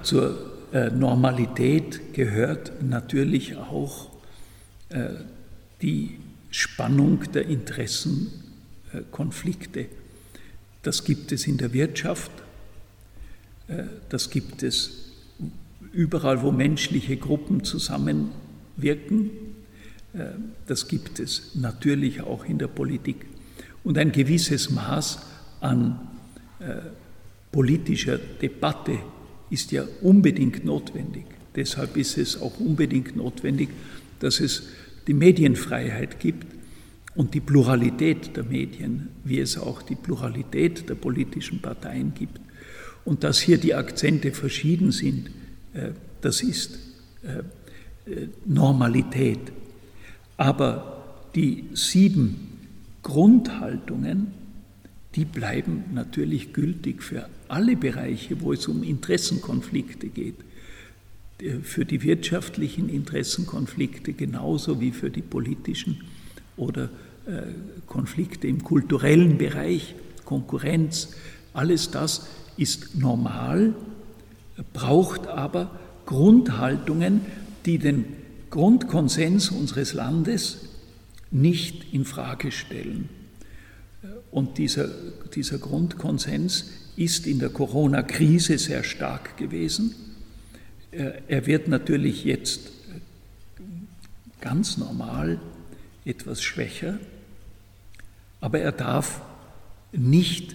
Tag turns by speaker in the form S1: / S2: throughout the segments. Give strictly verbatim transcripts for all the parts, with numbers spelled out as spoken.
S1: zur äh, Normalität gehört natürlich auch äh, die Spannung der Interessenkonflikte. Das gibt es in der Wirtschaft, äh, das gibt es überall, wo menschliche Gruppen zusammenwirken. Äh, das gibt es natürlich auch in der Politik. Und ein gewisses Maß an äh, politischer Debatte ist ja unbedingt notwendig. Deshalb ist es auch unbedingt notwendig, dass es die Medienfreiheit gibt und die Pluralität der Medien, wie es auch die Pluralität der politischen Parteien gibt. Und dass hier die Akzente verschieden sind, das ist Normalität. Aber die sieben Grundhaltungen, die bleiben natürlich gültig für alle Bereiche, wo es um Interessenkonflikte geht. Für die wirtschaftlichen Interessenkonflikte genauso wie für die politischen oder äh, Konflikte im kulturellen Bereich, Konkurrenz. Alles das ist normal, braucht aber Grundhaltungen, die den Grundkonsens unseres Landes nicht in Frage stellen. Und dieser, dieser Grundkonsens ist in der Corona-Krise sehr stark gewesen. Er wird natürlich jetzt ganz normal etwas schwächer, aber er darf nicht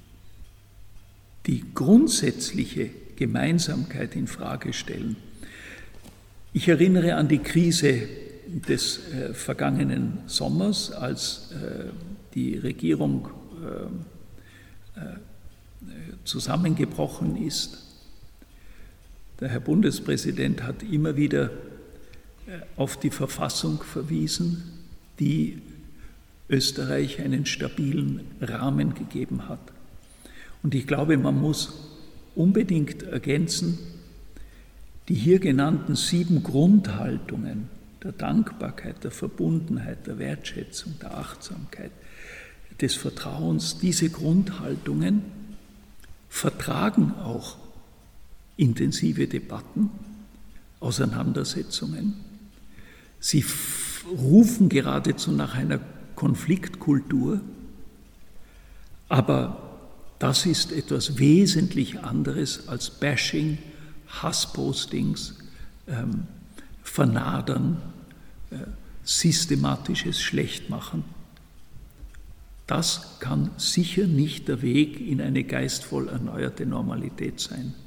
S1: die grundsätzliche Gemeinsamkeit in Frage stellen. Ich erinnere an die Krise des äh, vergangenen Sommers, als äh, die Regierung äh, äh, zusammengebrochen ist. Der Herr Bundespräsident hat immer wieder auf die Verfassung verwiesen, die Österreich einen stabilen Rahmen gegeben hat. Und ich glaube, man muss unbedingt ergänzen, die hier genannten sieben Grundhaltungen der Dankbarkeit, der Verbundenheit, der Wertschätzung, der Achtsamkeit, des Vertrauens, diese Grundhaltungen vertragen auch intensive Debatten, Auseinandersetzungen. Sie rufen geradezu nach einer Konfliktkultur, aber das ist etwas wesentlich anderes als Bashing, Hasspostings, ähm, Vernadern, äh, systematisches Schlechtmachen. Das kann sicher nicht der Weg in eine geistvoll erneuerte Normalität sein.